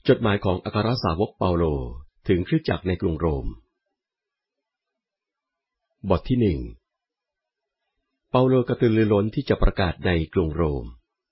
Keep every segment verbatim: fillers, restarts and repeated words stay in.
จดหมายของอัครสาวกเปาโลถึงคริสตจักรในกรุงโรมบทที่หนึ่งเปาโลกระตือรือร้นที่จะประกาศในกรุงโรม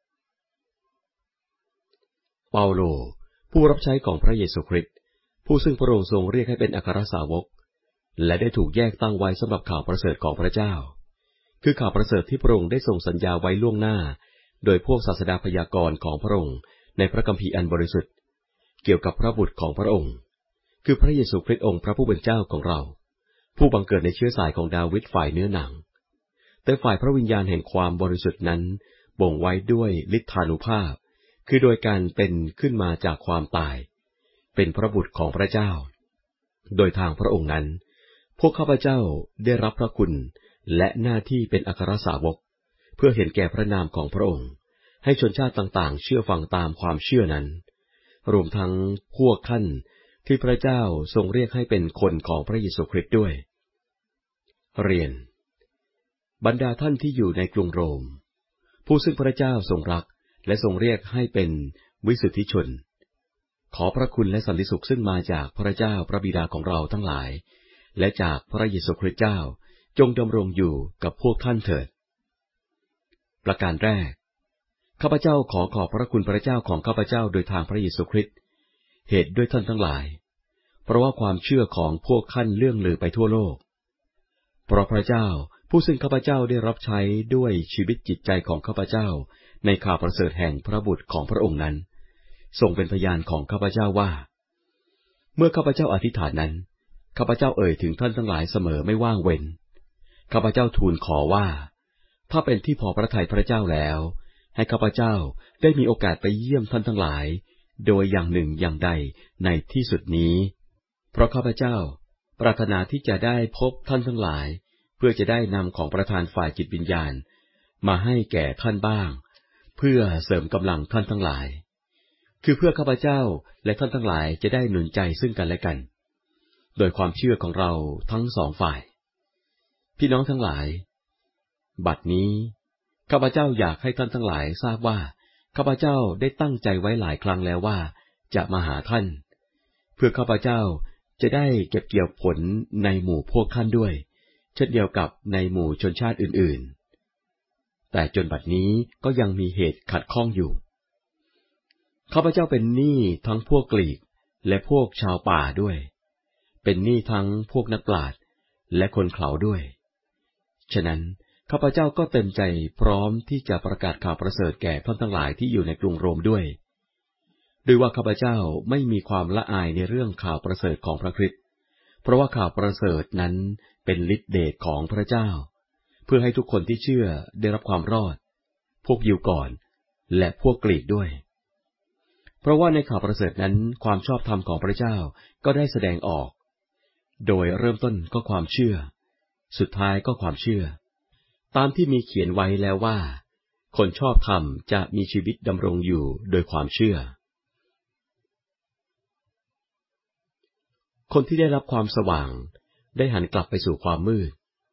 เปาโลผู้รับใช้ของพระเยซูคริสต์ผู้ซึ่งพระองค์ทรงเรียกให้เป็นอัครสาวกและได้ถูกแยกตั้งไว้สำหรับข่าวประเสริฐของพระเจ้าคือข่าวประเสริฐที่พระองค์ได้ทรงสัญญาไว้ล่วงหน้าโดยพวกศาสดาพยากรณ์ของพระองค์ในพระคัมภีร์อันบริสุทธิ์เกี่ยวกับพระบุตรของพระองค์คือพระเยซูคริสต์องค์พระผู้เป็นเจ้าของเราผู้บังเกิดในเชื้อสายของดาวิดฝ่ายเนื้อหนังแต่ฝ่ายพระวิญญาณแห่งความบริสุทธิ์นั้นบ่งไว้ด้วยฤทธานุภาพคือโดยการเป็นขึ้นมาจากความตายเป็นพระบุตรของพระเจ้าโดยทางพระองค์นั้นพวกข้าพเจ้าได้รับพระคุณและหน้าที่เป็นอัครสาวกเพื่อเห็นแก่พระนามของพระองค์ให้ชนชาติต่างๆเชื่อฟังตามความเชื่อนั้นรวมทั้งพวกท่านที่พระเจ้าทรงเรียกให้เป็นคนของพระเยซูคริสต์ด้วยเรียนบรรดาท่านที่อยู่ในกรุงโรมผู้ซึ่งพระเจ้าทรงรักและทรงเรียกให้เป็นวิสุทธิชนขอพระคุณและสันติสุขซึ่งมาจากพระเจ้าพระบิดาของเราทั้งหลายและจากพระเยซูคริสต์เจ้าจงดำรงอยู่กับพวกท่านเถิดประการแรกข้าพเจ้าขอขอบพระคุณพระเจ้าของข้าพเจ้าโดยทางพระเยซูคริสต์เหตุด้วยท่านทั้งหลายเพราะว่าความเชื่อของพวกท่านเลื่องลือไปทั่วโลกเพราะพระเจ้าผู้ซึ่งข้าพเจ้าได้รับใช้ด้วยชีวิตจิตใจของข้าพเจ้าในข่าวประเสริฐแห่งพระบุตรของพระองค์นั้นทรงเป็นพยานของข้าพเจ้าว่าเมื่อข้าพเจ้าอธิษฐานนั้นข้าพเจ้าเอ่ยถึงท่านทั้งหลายเสมอไม่ว่างเว้นข้าพเจ้าทูลขอว่าถ้าเป็นที่พอพระทัยพระเจ้าแล้วให้ข้าพเจ้าได้มีโอกาสไปเยี่ยมท่านทั้งหลายโดยอย่างหนึ่งอย่างใดในที่สุดนี้เพราะข้าพเจ้าปรารถนาที่จะได้พบท่านทั้งหลายเพื่อจะได้นำของประทานฝ่ายจิตวิญญาณมาให้แก่ท่านบ้างเพื่อเสริมกำลังท่านทั้งหลายคือเพื่อข้าพเจ้าและท่านทั้งหลายจะได้หนุนใจซึ่งกันและกันโดยความเชื่อของเราทั้งสองฝ่ายพี่น้องทั้งหลายบัดนี้ข้าพเจ้าอยากให้ท่านทั้งหลายทราบว่าข้าพเจ้าได้ตั้งใจไว้หลายครั้งแล้วว่าจะมาหาท่านเพื่อข้าพเจ้าจะได้เก็บเกี่ยวผลในหมู่พวกท่านด้วยเช่นเดียวกับในหมู่ชนชาติอื่นๆแต่จนบัดนี้ก็ยังมีเหตุขัดข้องอยู่ข้าพเจ้าเป็นหนี้ทั้งพวกกรีกและพวกชาวป่าด้วยเป็นหนี้ทั้งพวกนักปราชญ์และคนเขลาด้วยฉะนั้นข้าพเจ้าก็เต็มใจพร้อมที่จะประกาศข่าวประเสริฐแก่ท่านทั้งหลายที่อยู่ในกรุงโรมด้วยด้วยว่าข้าพเจ้าไม่มีความละอายในเรื่องข่าวประเสริฐของพระคริสต์เพราะว่าข่าวประเสริฐนั้นเป็นฤทธิเดชของพระเจ้าเพื่อให้ทุกคนที่เชื่อได้รับความรอดพวกยิวก่อนและพวกกรีกด้วยเพราะว่าในข่าวประเสริฐนั้นความชอบธรรมของพระเจ้าก็ได้แสดงออกโดยเริ่มต้นก็ความเชื่อสุดท้ายก็ความเชื่อตามที่มีเขียนไว้แล้วว่าคนชอบธรรมจะมีชีวิตดำรงอยู่โดยความเชื่อคนที่ได้รับความสว่างได้หันกลับไปสู่ความมืด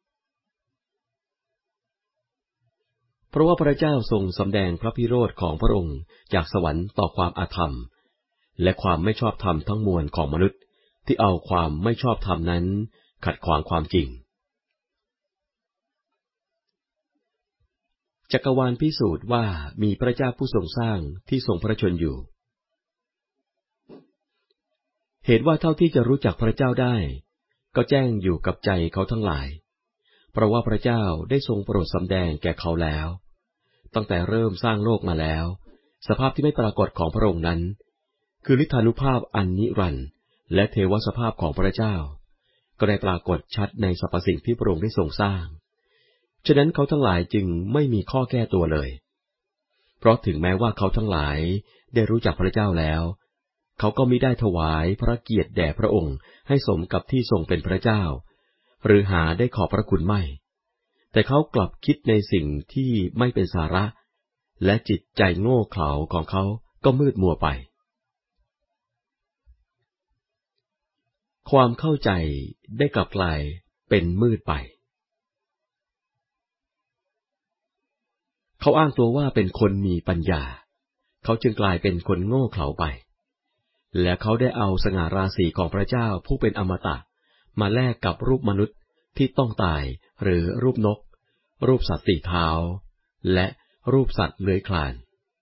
เพราะว่าพระเจ้าทรงสำแดงพระพิโรธของพระองค์จากสวรรค์ต่อความอาธรรมและความไม่ชอบธรรมทั้งมวลของมนุษย์ที่เอาความไม่ชอบธรรมนั้นขัดขวางความจริงจักรวาลพิสูจน์ว่ามีพระเจ้าผู้ทรงสร้างที่ทรงพระชนอยู่เหตุว่าเท่าที่จะรู้จักพระเจ้าได้ก็แจ้งอยู่กับใจเขาทั้งหลายเพราะว่าพระเจ้าได้ทรงโปรดสำแดงแก่เขาแล้วตั้งแต่เริ่มสร้างโลกมาแล้วสภาพที่ไม่ปรากฏของพระองค์นั้นคือฤทธานุภาพอันนิรันดร์และเทวสภาพของพระเจ้าก็ได้ปรากฏชัดในสรรพสิ่งที่พระองค์ได้ทรงสร้างฉะนั้นเขาทั้งหลายจึงไม่มีข้อแก้ตัวเลยเพราะถึงแม้ว่าเขาทั้งหลายได้รู้จักพระเจ้าแล้วเขาก็มิได้ถวายพระเกียรติแด่พระองค์ให้สมกับที่ทรงเป็นพระเจ้าหรือหาได้ขอบพระคุณไม่แต่เขากลับคิดในสิ่งที่ไม่เป็นสาระและจิตใจโง่เขลาของเขาก็มืดมัวไปความเข้าใจได้กลับกลายเป็นมืดไปเขาอ้างตัวว่าเป็นคนมีปัญญาเขาจึงกลายเป็นคนโง่เขลาไปและเขาได้เอาสง่าราศีของพระเจ้าผู้เป็นอมตะมาแลกกับรูปมนุษย์ที่ต้องตายหรือรูปนกรูปสัตว์สี่เท้าและรูปสัตว์เลื้อยคลาน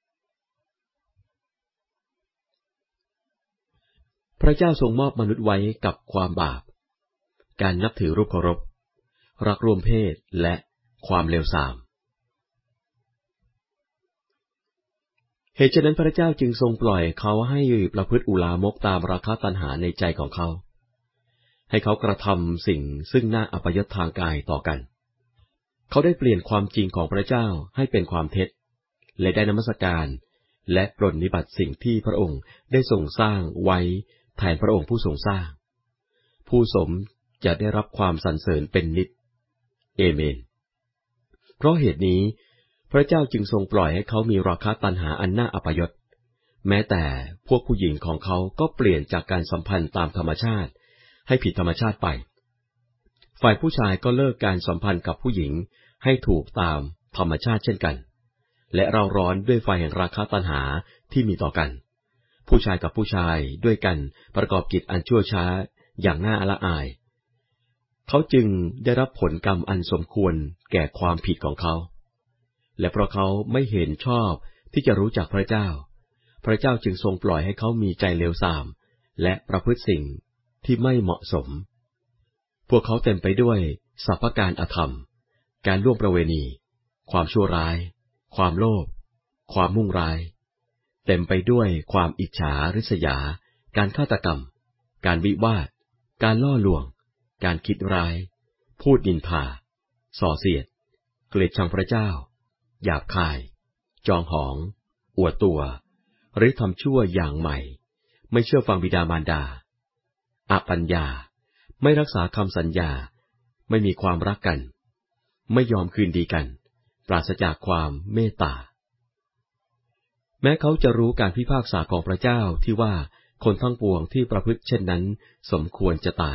พระเจ้าทรงมอบมนุษย์ไว้กับความบาปการนับถือรูปเคารพรักร่วมเพศและความเลวทรามเหตุฉะนั้นพระเจ้าจึงทรงปล่อยเขาให้ประพฤติอุลามกตามราคะตัณหาในใจของเขาให้เขากระทำสิ่งซึ่งน่าอัปยศทางกายต่อกันเขาได้เปลี่ยนความจริงของพระเจ้าให้เป็นความเท็จและได้นมัสการและปรนนิบัติสิ่งที่พระองค์ได้ทรงสร้างไว้แทนพระองค์ผู้ทรงสร้างผู้สมจะได้รับความสรรเสริญเป็นนิจเอเมนเพราะเหตุนี้พระเจ้าจึงทรงปล่อยให้เขามีราคะตัณหาอันน่าอัปยศแม้แต่พวกผู้หญิงของเขาก็เปลี่ยนจากการสัมพันธ์ตามธรรมชาติให้ผิดธรรมชาติไปฝ่ายผู้ชายก็เลิกการสัมพันธ์กับผู้หญิงให้ถูกตามธรรมชาติเช่นกันและเราร้อนด้วยไฟแห่งราคะตัณหาที่มีต่อกันผู้ชายกับผู้ชายด้วยกันประกอบกิจอันชั่วช้าอย่างน่าละอายเขาจึงได้รับผลกรรมอันสมควรแก่ความผิดของเขาและเพราะเขาไม่เห็นชอบที่จะรู้จักพระเจ้าพระเจ้าจึงทรงปล่อยให้เขามีใจเลวทรามและประพฤติสิ่งที่ไม่เหมาะสมพวกเขาเต็มไปด้วยสัพพการอธรรมการล่วงประเวณีความชั่วร้ายความโลภความมุ่งร้ายเต็มไปด้วยความอิจฉาริษยาการฆาตกรรมการวิวาทการล่อลวงการคิดร้ายพูดนินทาส่อเสียดเกลียดชังพระเจ้าหยาบคายจองหองอวดตัวหรือทำชั่วอย่างใหม่ไม่เชื่อฟังบิดามารดาอปัญญาไม่รักษาคำสัญญาไม่มีความรักกันไม่ยอมคืนดีกันปราศจากความเมตตาแม้เขาจะรู้การพิพากษาของพระเจ้าที่ว่าคนทั้งปวงที่ประพฤติเช่นนั้นสมควรจะตาย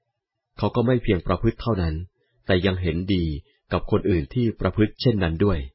เขาก็ไม่เพียงประพฤติเท่านั้นแต่ยังเห็นดีกับคนอื่นที่ประพฤติเช่นนั้นด้วย